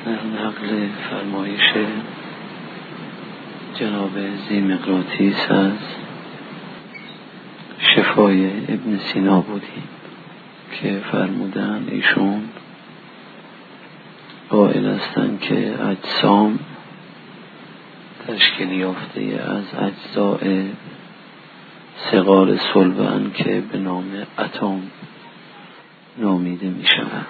نقل فرمایش جناب ذیمقراطیس از شفای ابن سینا بودیم که فرمودن ایشون قائل هستند که اجسام تشکیل یافته از اجزاء صغار صلبند که به نام اتم نامیده می شود.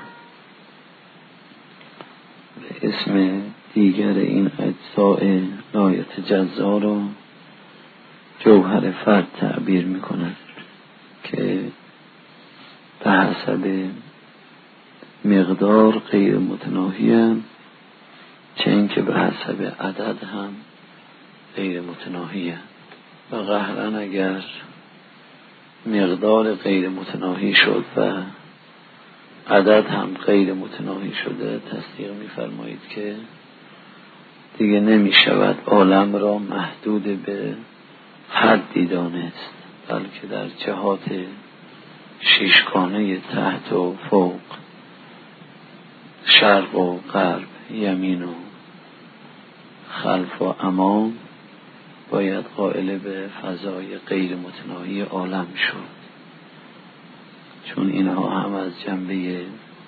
به اسم دیگر این اجزاء لایتجزا را جوهر فرد تعبیر می کند که به حسب مقدار غیر متناهی هم، چه اینکه به حسب عدد هم غیر متناهی هم. و قهرن اگر مقدار غیر متناهی شد و عدد هم غیر متناهی شده، تصدیق می‌فرمایید که دیگه نمی شود عالم را محدود به حدی دانست، بلکه در جهات شیشگانه تحت و فوق، شرق و غرب، یمین و خلف و امام باید قائل به فضای غیر متناهی عالم شد، چون اینها هم از جنبه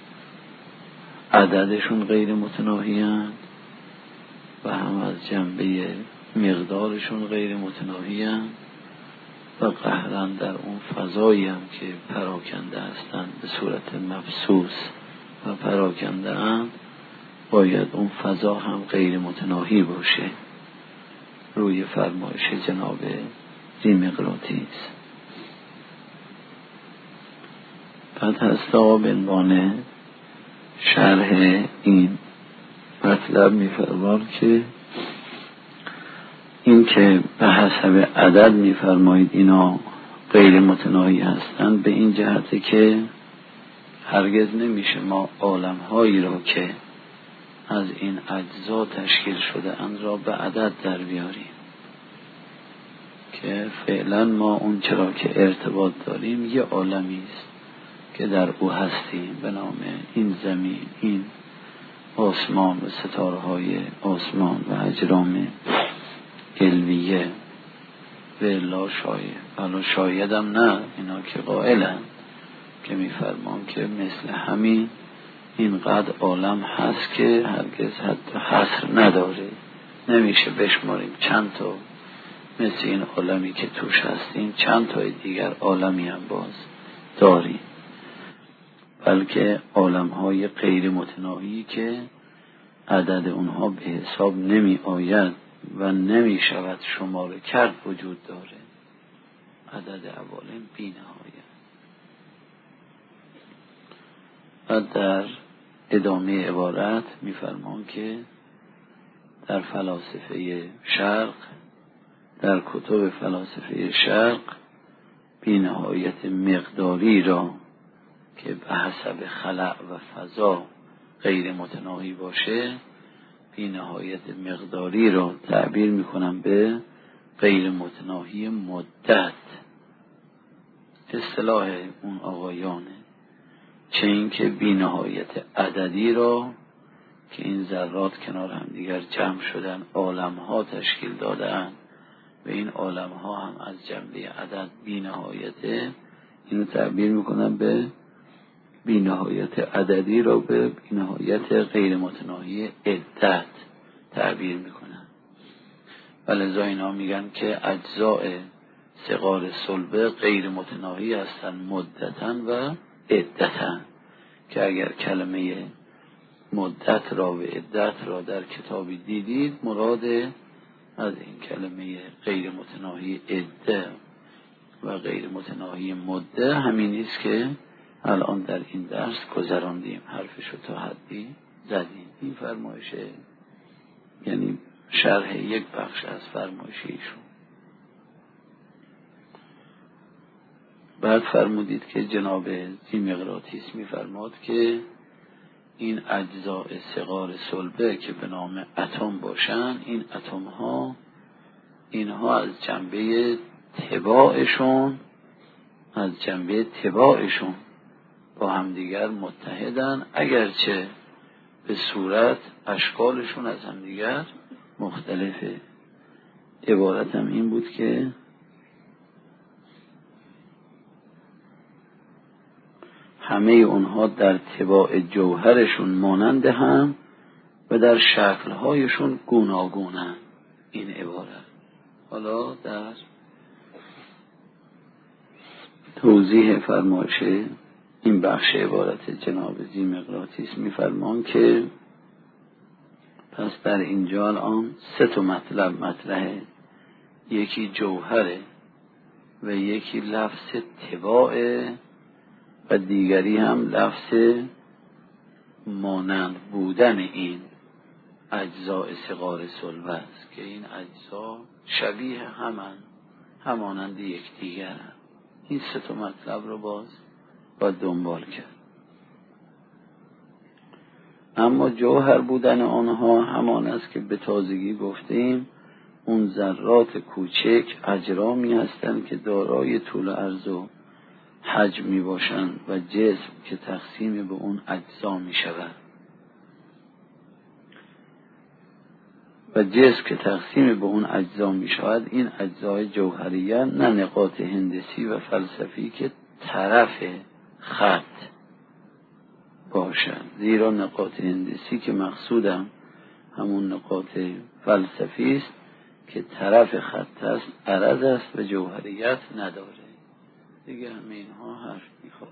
عددشون غیر متناهی هستند و هم از جنبه مقدارشون غیر متناهی هستند و قهرن در اون فضایی هم که پراکنده هستند به صورت مبسوط و پراکنده اند، باید اون فضا هم غیر متناهی باشه، روی فرمایش جناب ذیمقراطیس. بعد هستا به عنوان شرح این مطلب می‌فرماید که این که به حسب عدد می‌فرمایید اینا غیر متناهی هستند، به این جهته که هرگز نمیشه ما عالم‌هایی را که از این اجزا تشکیل شده اند را به عدد در بیاریم، که فعلا ما اون چرا که ارتباط داریم یه عالمی است که در او هستیم به نام این زمین، این آسمان و ستارهای آسمان و اجرام علویه و الا شایدم نه، اینا که قائلن که میفرمان که مثل همین اینقدر عالم هست که هرگز حتی حصر نداره، نمیشه بشماریم چند تا مثل این عالمی که توش هستیم چند تای دیگر عالمی هم باز داریم، بلکه عالم‌های غیر متناهی که عدد اونها به حساب نمی آید و نمی شود شماره کرد وجود داره. عدد عوالم بی نهایت. و در ادامه عبارت می فرمان که در فلاسفه شرق، در کتب فلاسفه شرق، بی نهایت مقداری را که به حسب خلق و فضا غیر متناهی باشه، بی نهایت مقداری را تعبیر میکنم به غیر متناهی مدت. اصطلاح اون آقایانه. چه این که بی نهایت عددی را که این ذرات کنار هم دیگر جمع شدن عالم ها تشکیل دادن و این عالم ها هم از جنبه عدد بی نهایته، اینو تعبیر میکنم به بی نهایت عددی را به بی نهایت غیر متناهی عدت تعبیر میکنن. ولذا اینا میگن که اجزاء صغار صلبه غیر متناهی هستن مدتن و عدتن، که اگر کلمه مدت را و عدت را در کتابی دیدید، مراد از این کلمه غیر متناهی عده و غیر متناهی مده همین نیست که الان در این درس گذراندیم، حرفشو تا حدی زدیم. این فرمایشه یعنی شرح یک بخش از فرمایش ایشون. بعد فرمودید که جناب ذیمقراطیس میفرماد که این اجزاء صغار صلبه که به نام اتم باشن، این اتم ها اینها از جنبه تباعشون با همدیگر متحدن، اگرچه به صورت اشکالشون از هم دیگر مختلفه. عبارتم این بود که همه اونها در طباع جوهرشون مانند هم و در شکلهایشون گوناگونن. این عبارت حالا در توضیح فرمایش این بخش عبارت جناب ذیمقراطیس میفرمان که پس در اینجا الان 3 مطلب مطرحه. یکی جوهره و یکی لفظ طباعه و دیگری هم لفظ مانند بودن این اجزاء صغار صلبه است که این اجزا شبیه همانند یکدیگر. این 3 مطلب رو باید دنبال کرد. اما جوهر بودن آنها همان است که به تازگی گفتیم اون ذرات کوچک اجرامی هستند که دارای طول و عرض و حجم می باشند و جسم که تقسیم به اون اجزا می شود این اجزای جوهریه نه نقاط هندسی و فلسفی که طرف خط باشند، زیرا نقاط هندسی که مقصودم همون نقاط فلسفی است که طرف خط است، عرض است و جوهریت نداره. دیگه همه اینها حرف میخواد.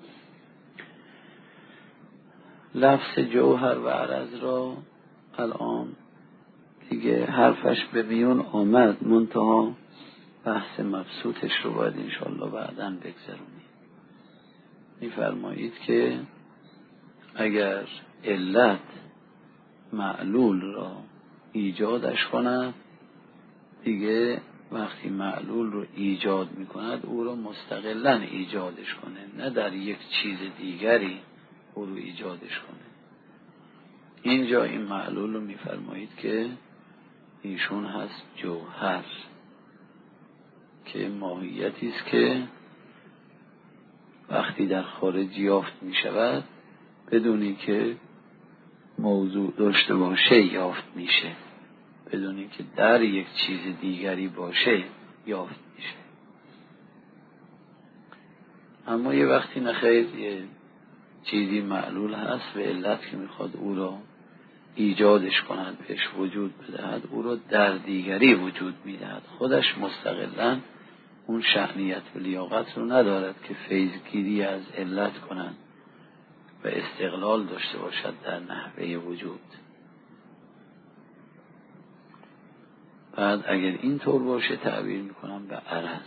لفظ جوهر و عرض را الان دیگه حرفش به میون آمد، منتها بحث مبسوطش رو باید انشاءالله بعداً بگذرونیم. میفرمایید که اگر علت معلول را ایجادش کند، دیگه وقتی معلول رو ایجاد میکند او رو مستقلاً ایجادش کنه، نه در یک چیز دیگری او رو ایجادش کنه. اینجا این معلول رو میفرمایید که ایشون هست جوهر، که ماهیتی است که وقتی در خارج یافت می شود بدونی که موضوع داشته باشه یافت میشه، بدونی که در یک چیز دیگری باشه یافت میشه. اما یه وقتی نخیر یه چیزی معلول هست و علت که میخواد او را ایجادش کند، بهش وجود بدهد، او را در دیگری وجود میدهد، خودش مستقلاً اون شأنیت و لیاقت رو ندارد که فیضگیری از علت کنند و استقلال داشته باشد در نحوه وجود. بعد اگر این طور باشه تعبیر میکنم به عرض.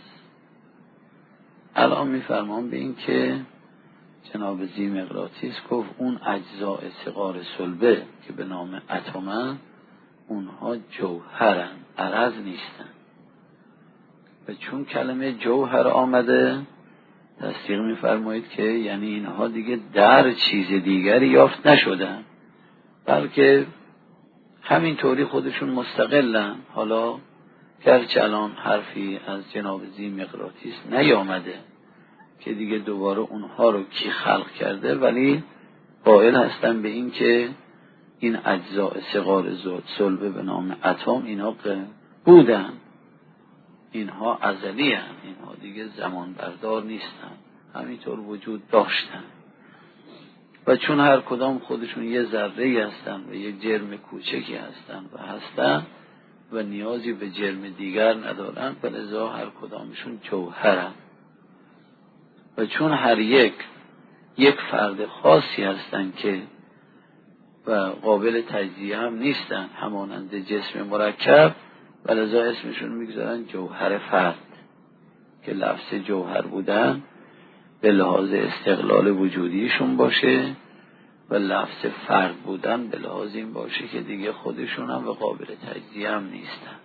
الان میفرمان به این که جناب ذیمقراطیس گفت اون اجزاء صغار صلبه که به نام اتمن اونها جوهرن، عرض نیستن. و چون کلمه جوهر آمده تصدیق میفرمایید که یعنی اینها دیگه در چیز دیگری یافت نشدن، بلکه همینطوری خودشون مستقلن. حالا گرچه الان حرفی از جناب ذیمقراطیس نیامده که دیگه دوباره اونها رو کی خلق کرده، ولی قائل هستن به این که این اجزاء صغار صلبه به نام اتم اینها بودن، اینها ازلی هستند، اینها دیگه زمان بردار نیستن، همینطور وجود داشتن. و چون هر کدام خودشون یه ذره هستن و یک جرم کوچکی هستن و نیازی به جرم دیگر ندارن، لذا هر کدامشون جوهرن. و چون هر یک فرد خاصی هستن که و قابل تجزیه هم نیستن، همانند جسم مرکب، لذا اسمشون میگذارن جوهر فرد، که لفظ جوهر بودن به لحاظ استقلال وجودیشون باشه و لفظ فرد بودن به لحاظ این باشه که دیگه خودشون هم و قابل تجزیه هم نیستن.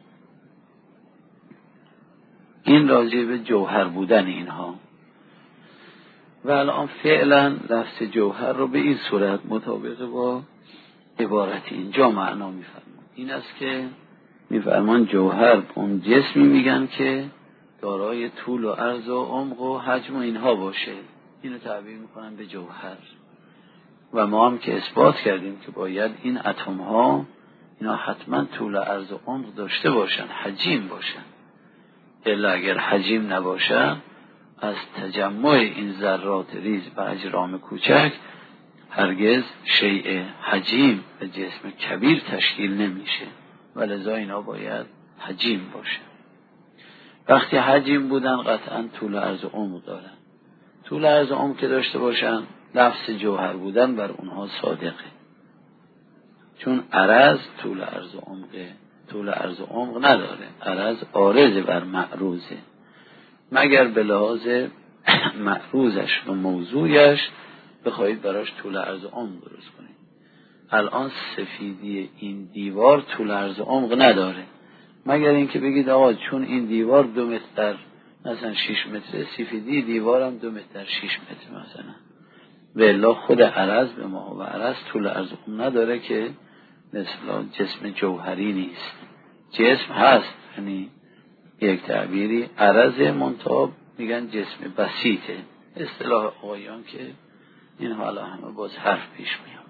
این راجع به جوهر بودن اینها. و الان فعلا لفظ جوهر رو به این صورت مطابق با عبارت اینجا معنا میفرمان. این است که میفرمان جوهر اون جسمی میگن که دارای طول و عرض و عمق و حجم و اینها باشه، اینو تعبیر میکنن به جوهر. و ما هم که اثبات کردیم که باید این اتم ها اینا حتما طول و عرض و عمق داشته باشن، حجیم باشن، الا اگر حجیم نباشن از تجمع این ذرات ریز و اجرام کوچک هرگز شیء حجیم و جسم کبیر تشکیل نمیشه و لذا اینا باید حجیم باشه. وقتی حجیم بودن قطعا طول و عرض و عمق دارن. طول و عرض و عمق که داشته باشن لفظ جوهر بودن بر اونها صادقه، چون عرض طول و عرض و عمقه، طول و عرض و عمق نداره. عرض عارض بر معروضه، مگر به لحاظ معروضش و موضوعش بخواهید براش طول و عرض و عمق درست کنید. الان سفیدی این دیوار طول و عرض و عمق نداره، مگر اینکه بگید آقا چون این دیوار 2 متر مثلا 6 متره، سفیدی دیوارم 2 متر 6 متر مثلا. و الا خود عرض به ما و عرض طول و عرض و عمق نداره که مثلا جسم جوهری نیست. جسم هست، یعنی یک تعبیری عرض منتاب میگن جسم بسیطه، اصطلاح آقایان که این حالا همه باز حرف پیش میاد.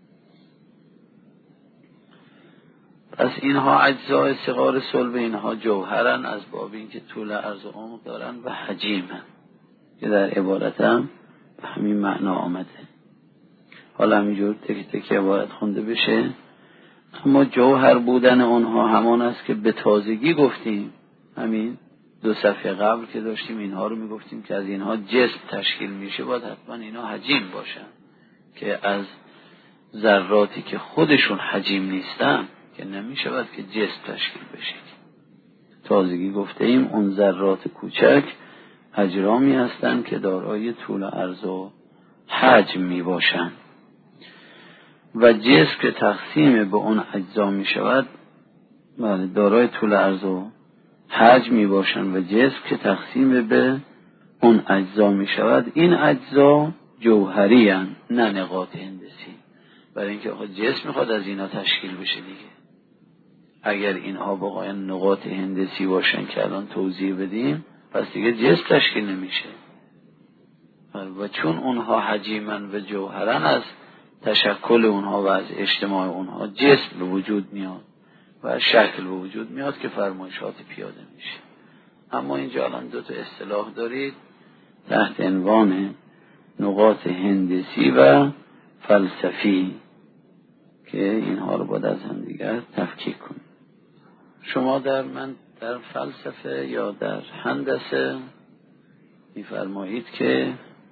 پس اینها اجزای صغار صلب، اینها جوهرن از باب اینکه طول عرض و عمق دارن و حجیمن که در عبارت هم به همین معنا آمده. حالا همینجور تک تک عبارت خونده بشه. اما جوهر بودن اونها همان است که به تازگی گفتیم، همین 2 صفحه قبل که داشتیم اینها رو میگفتیم که از اینها جسم تشکیل میشه، باید حتما اینا حجیم باشن، که از ذراتی که خودشون حجیم نیستن که نمیشه باید که جسم تشکیل بشه. تازگی گفته ایم اون ذرات کوچک اجرامی هستند که دارای طول و عرض و حجم می باشند و جسم که تقسیم به اون اجزا می شود دارای طول و عرض و حجم می باشند و جسم که تقسیم به اون اجزا می شود این اجزا جوهری هستند نه نقاط هندسی، برای اینکه جسم میخواد از اینا تشکیل بشه دیگه. اگر اینها واقعا نقاط هندسی باشن که الان توضیح بدیم پس دیگه جسم تشکیل نمیشه. و چون اونها حجیمن و جوهرن از تشکل اونها و از اجتماع اونها جسم به وجود میاد و شکل به وجود میاد که فرمایشات پیاده میشه. اما اینجا الان 2 اصطلاح دارید تحت عنوان نقاط هندسی و فلسفی که اینها رو باید از هم دیگر تفکیک کنیم. شما در فلسفه یا در هندسه میفرمایید که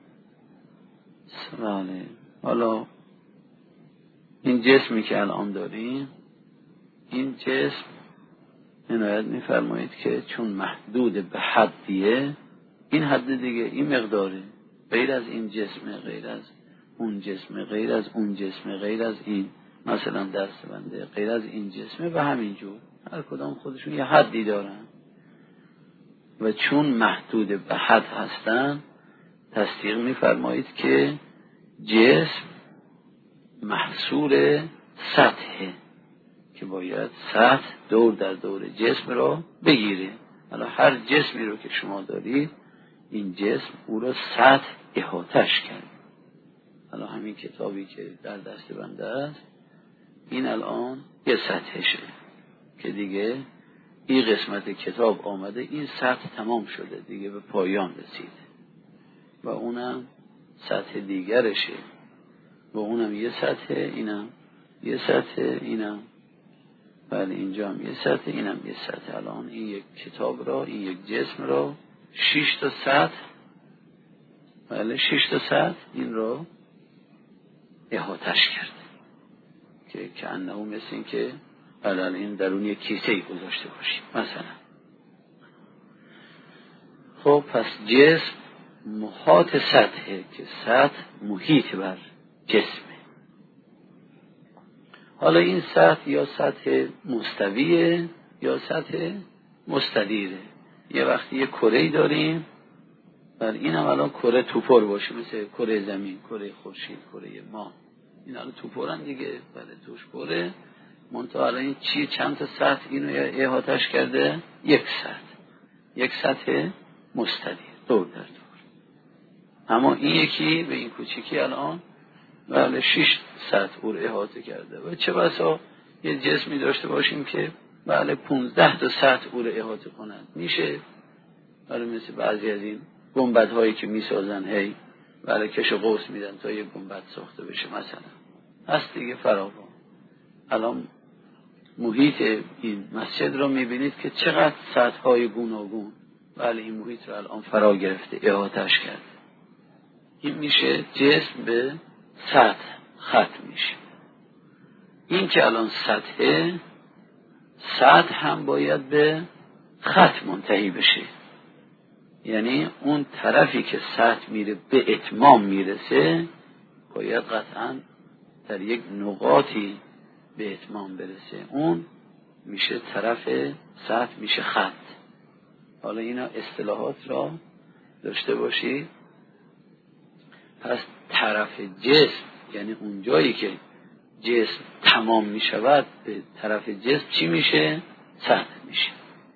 حالا این جسمی که الان داریم، این جسم عنایت میفرمایید که چون محدود به حدیه، این حد دیگه این مقداره، غیر از این جسم، غیر از اون جسم، غیر از اون جسم، غیر از این مثلا دست بنده، غیر از این جسمه و همینجور هر کدام خودشون یه حدی دارن و چون محدود به حد هستن تصدیق میفرمایید که جسم محصول سطحه که باید سطح دور در دور جسم را بگیره. حالا هر جسمی رو که شما دارید این جسم او را سطح احاطش کرد. حالا همین کتابی که در دست بنده است این الان یه سطحشه که دیگه این قسمت کتاب آمده، این سطح تمام شده دیگه به پایان رسیده و اونم سطح دیگرشه و اونم یه سطح، اینم یه سطح، اینم بله اینجا هم یه سطح، اینم یه سطح. الان این یک کتاب را، این یک جسم را 6 تا سطح، بله 6 تا سطح این را احاطش کرد که انه مثل این که الان این درون یک کیسه گذاشته باشیم مثلا. خب پس جسم محاط سطحه که سطح محیط بر جسمه. حالا این سطح یا سطح مستویه یا سطح مستدیره. یه وقتی یه کره‌ای داریم بر این هم الان کره توپر باشه مثل کره زمین، کره خورشید، کره ماه، این الان توپرن دیگه، بله توش پره منتها الان این چیه چند تا سطح اینو احاطش کرده؟ یک سطح مستدیر دور در دور. اما این یکی به این کوچیکی الان بله 6 سطح او رو احاطه کرده و چه بسا یه جسمی داشته باشیم که بله 15 تا سطح او رو احاطه کنند. میشه بله مثل بعضی از این گنبدهایی که میسازن هی بله کش و قوس میدن تا یه گنبد ساخته بشه مثلا، هست دیگه فراوان. الان محیط این مسجد رو میبینید که چقدر سطح‌های گوناگون بله این محیط رو الان فرا گرفته، احاطه‌اش کرده. این میشه جسم به سطح ختم میشه. این که الان سطح هم باید به خط منتهی بشه، یعنی اون طرفی که سطح میره به اتمام میرسه باید قطعا در یک نقاطی به اتمام برسه، اون میشه طرف سطح، میشه خط. حالا اینا اصطلاحات را داشته باشید. پس طرف جسم یعنی اون جایی که جسم تمام میشود به طرف جسم چی میشه؟ سطح میشه.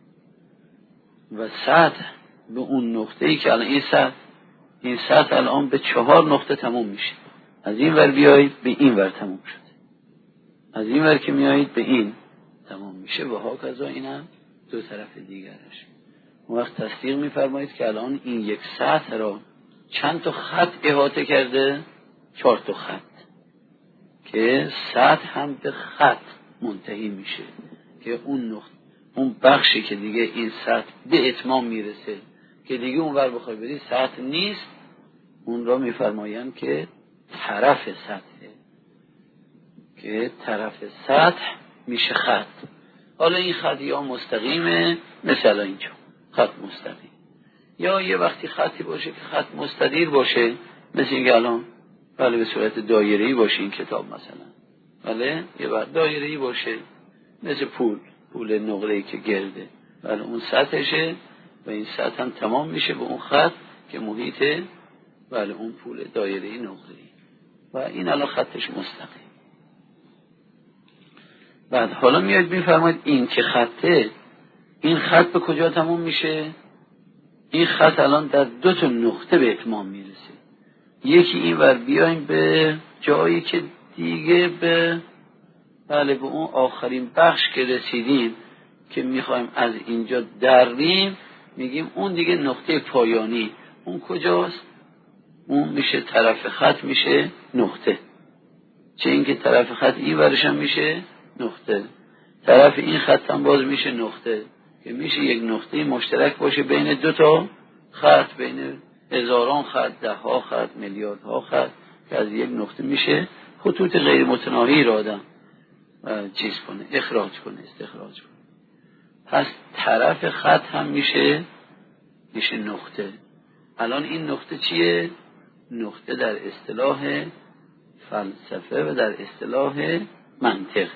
و سطح به اون نقطه‌ای که الان این سطح الان به 4 نقطه تموم میشه. از این ور بیایید به این ور تموم شده، از این ور که میایید به این تمام میشه و هاکذا اینم دو طرف دیگرش. اون وقت تصدیق میفرمایید که الان این یک سطح را چند تا خط احاطه کرده؟ 4 تا خط، که سطح هم به خط منتهی میشه که اون بخشی که دیگه این سطح به اتمام میرسه که دیگه اون ور بخوای بری سطح نیست، اون را میفرمایند که طرف سطحه، که طرف سطح میشه خط. حالا این خط یا مستقیمه مثلا اینجا خط مستقیم، یا یه وقتی خطی باشه که خط مستدیر باشه مثل اینکه الان بله به صورت دایره‌ای باشه این کتاب مثلا، بله یه وقت دایره‌ای باشه مثل پول نقره‌ای که گرده، بله اون سطحشه و این سطح هم تمام میشه به اون خط که محیط بله اون پول دایره‌ای نقره‌ای و این الان خطش مستقیم. بعد حالا میاد میفرماید این که خطه، این خط به کجا تمام میشه؟ این خط الان در 2 تا نقطه به اتمام میرسه. یکی این ور بیایم به جایی که دیگه به اون آخرین بخش که رسیدیم که میخوایم از اینجا دریم، میگیم اون دیگه نقطه پایانی. اون کجاست؟ اون میشه طرف خط، میشه نقطه. چه اینکه طرف خط این ورش هم میشه نقطه، طرف این خط هم باز میشه نقطه، که میشه یک نقطه مشترک باشه بین 2 تا خط، بین هزاران خط، 10 ها خط، میلیاردها خط، که از یک نقطه میشه خطوط غیر متناهی را آدم استخراج کنه. پس طرف خط هم میشه نقطه. الان این نقطه چیه؟ نقطه در اصطلاح فلسفه و در اصطلاح منطقه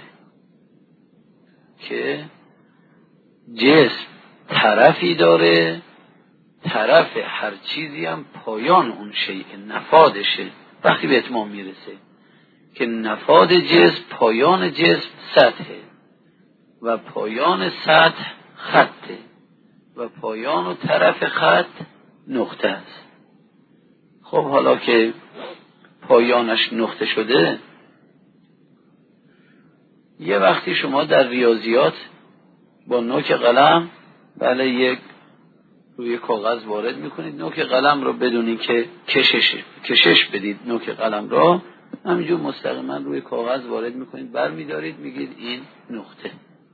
که جسم طرفی داره، طرف هر چیزی هم پایان اون شیء نفادشه وقتی به اتمام میرسه، که نفاد جسم، پایان جسم سطحه و پایان سطح خطه و پایان و طرف خط نقطه است. خب حالا که پایانش نقطه شده، یه وقتی شما در ریاضیات با نوک قلم بله یک روی کاغذ وارد میکنید، نوک قلم رو بدونید که کشش بدید، نوک قلم رو همینجور مستقیما روی کاغذ وارد میکنید، برمیدارید میگید این نقطه.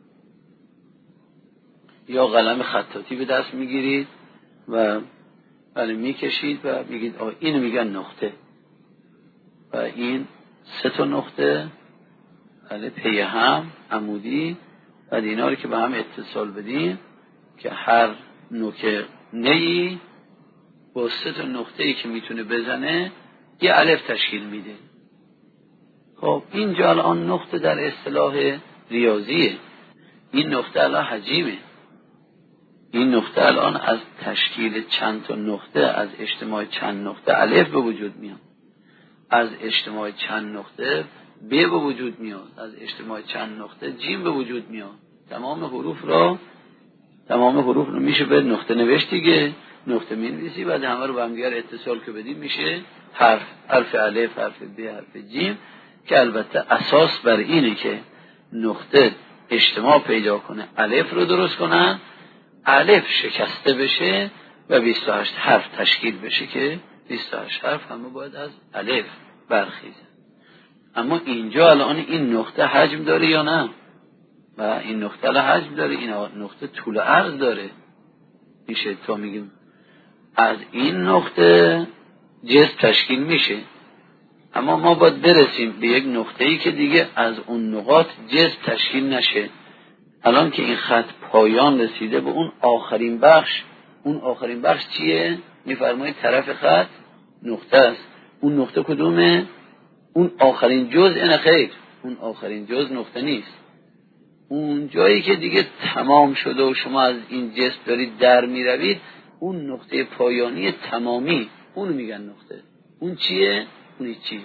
یا قلم خطاطی به دست میگیرید و بله میکشید و میگید اینو میگن نقطه و این 3 تا نقطه بله پی هم عمودی و اینا رو که به هم اتصال بدیم که هر نوک نهی با 3 تا نقطه‌ای که میتونه بزنه یه الف تشکیل میده. خب اینجا الان نقطه در اصطلاح ریاضیه، این نقطه الان حجیمه، این نقطه الان از تشکیل چند تا نقطه، از اجتماع چند نقطه الف به وجود میاد، از اجتماع چند نقطه ب به وجود میاد، از اجتماع چند نقطه جیم به وجود میاد. تمام حروف رو میشه به نقطه نوشت دیگه. نقطه می‌نویسی، بعد همه رو با هم دیگر اتصال که بدیم میشه حرف الف، حرف ب، حرف جیم، که البته اساس بر اینه که نقطه اجتماع پیدا کنه، الف رو درست کنن، الف شکسته بشه و 28 حرف تشکیل بشه که 28 حرف همه باید از الف برخیزه. اما اینجا الان این نقطه حجم داره یا نه؟ و این نقطه حجم داره، این نقطه طول و عرض داره. میشه تا میگیم از این نقطه جسم تشکیل میشه، اما ما باید برسیم به یک نقطه‌ای که دیگه از اون نقاط جسم تشکیل نشه. الان که این خط پایان رسیده به اون آخرین بخش، اون آخرین بخش چیه؟ میفرمایید طرف خط نقطه است. اون نقطه کدومه؟ اون آخرین جزء. نه خیر، اون آخرین جزء نقطه نیست. اون جایی که دیگه تمام شده و شما از این جسم دارید در میروید، اون نقطه پایانی تمامی، اون میگن نقطه. اون چیه؟ اون چیه؟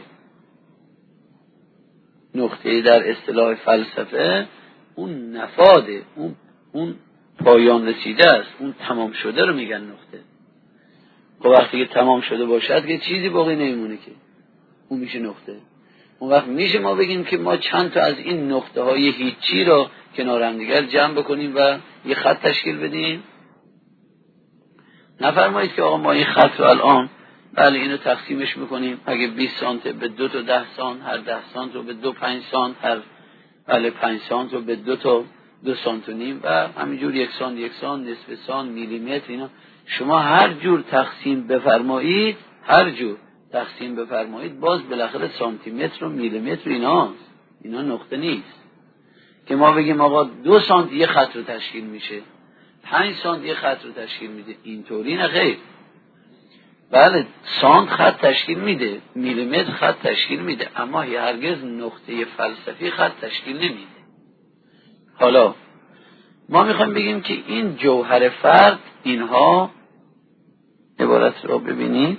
نقطه در اصطلاح فلسفه اون نفاده، اون پایان رسیده است، اون تمام شده رو میگن نقطه. و وقتی که تمام شده باشد که چیزی باقی نمیمونه، که اون میشه نقطه. اون وقت میشه ما بگیم که ما چند تا از این نقطه های هیچی رو کنار هم دیگر جمع بکنیم و یه خط تشکیل بدیم. نفرمایید که آقا ما این خط رو الان بله اینو تقسیمش میکنیم، اگه 20 سانت به 2 تا 10 سانت، هر 10 سانت رو به 2 5 سانت، هر بله 5 سانت رو به 2 تا 2 سانت و نیم و همینجور 1 سانت 1 سانت، نصف سانت، میلیمتر. اینا شما هر جور تقسیم بفرمایید، هر جور تقسیم بفرمایید، باز بالاخره سانتی متر و میلیمتر اینا نقطه نیست که ما بگیم آقا 2 سانت یه خط رو تشکیل میشه، 5 سانت یه خط رو تشکیل میده. اینطوری نه خیر. بله سانت خط تشکیل میده، میلیمتر خط تشکیل میده، اما هرگز نقطه فلسفی خط تشکیل نمیده. حالا ما میخوایم بگیم که این جوهر فرد، اینها عبارت رو ببینید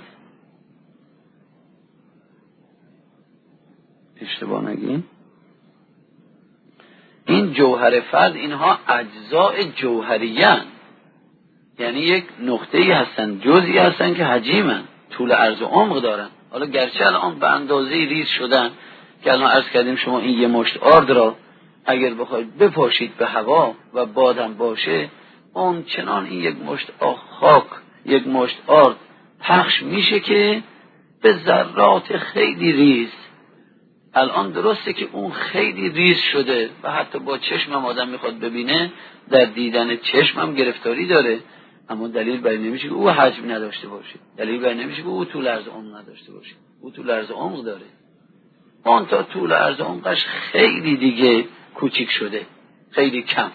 اشتباه نگیم، این جوهر فرد اینها اجزاء جوهریان، یعنی یک نقطه‌ای هستن، جزئی هستن که حجیمن، طول عرض و عمق دارن. حالا گرچه الان به اندازه ریز شدن که الان عرض کردیم شما این یه مشت آرد را اگر بخواید بپاشید به هوا و بادم باشه، اون چنان این یک مشت خاک، یک مشت آرد پخش میشه که به ذرات خیلی ریز. الان درسته که اون خیلی ریز شده و حتی با چشمم آدم میخواد ببینه، در دیدن چشمم گرفتاری داره، اما دلیل بر نمیشه که او حجم نداشته باشه، دلیل بر نمیشه که او طول عرض عمق نداشته باشه. او طول عرض عمق داره، اون تا طول عرض عمقش خیلی دیگه کوچیک شده، خیلی کم،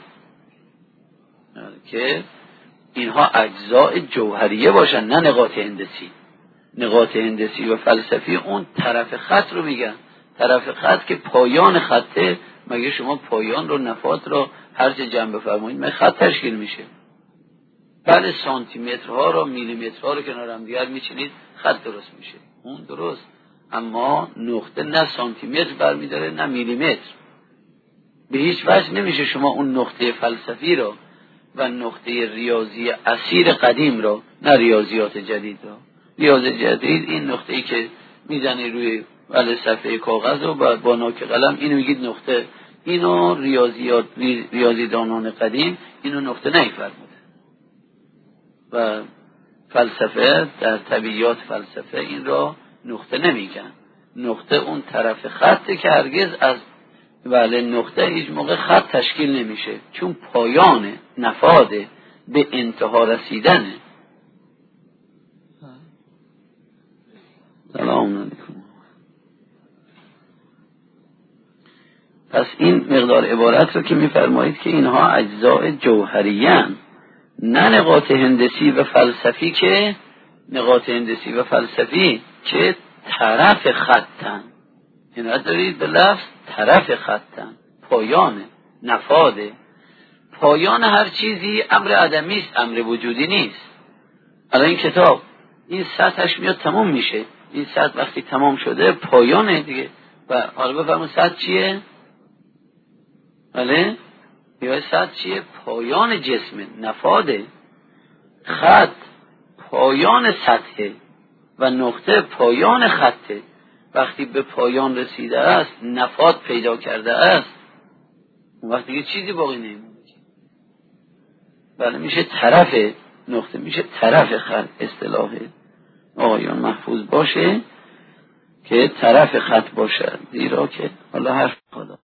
که اینها اجزاء جوهریه باشن، نه نقاط هندسی. نقاط هندسی و فلسفی اون طرف خط رو میگن، طرف خط که پایان خطه. مگه شما پایان رو، نفات رو هر چه جمع بفرمایید مگه خط تشکیل میشه؟ بله سانتی مترها رو، میلیمترها رو کنار هم دیگر میچینید خط درست میشه، اون درست. اما نقطه نه سانتی متر برمیداره نه میلیمتر. به هیچ وجه نمیشه شما اون نقطه فلسفی رو و نقطه ریاضی اصیل قدیم رو، نه ریاضیات جدید رو. ریاضی جدید این نقطه‌ای که میزنی روی صفحه کاغذ و با نوک قلم اینو میگید نقطه. اینو ریاضیدانان قدیم اینو نقطه نمی‌فرموده و فلسفه در طبیعیات فلسفه این را نقطه نمیگن. نقطه اون طرف خطه که هرگز از نقطه هیچ موقع خط تشکیل نمیشه، چون پایان نفاده، به انتها رسیدنه. سلام علیکم. پس این مقدار عبارت رو که میفرمایید که اینها اجزاء جوهریان، نه نقاط هندسی و فلسفی، که نقاط هندسی و فلسفی که طرف خطن. این دارید به لفظ طرف خطن، پایانه، نفاده. پایان هر چیزی امر عدمی است، امر وجودی نیست. الان این کتاب این سطحش میاد تمام میشه، این سطح وقتی تمام شده پایانه دیگه. و حالا بفرمایید سطح چیه؟ بله یا سطح چیه؟ پایان جسمه، نفاده. خط پایان سطحه و نقطه پایان خطه. وقتی به پایان رسیده است، نفاذ پیدا کرده است، اون وقتی که چیزی باقی نمیمونه. بله میشه طرف نقطه، میشه طرف خط. اصطلاح آقایان محفوظ باشه که طرف خط باشه، زیرا که حالا حرف خدا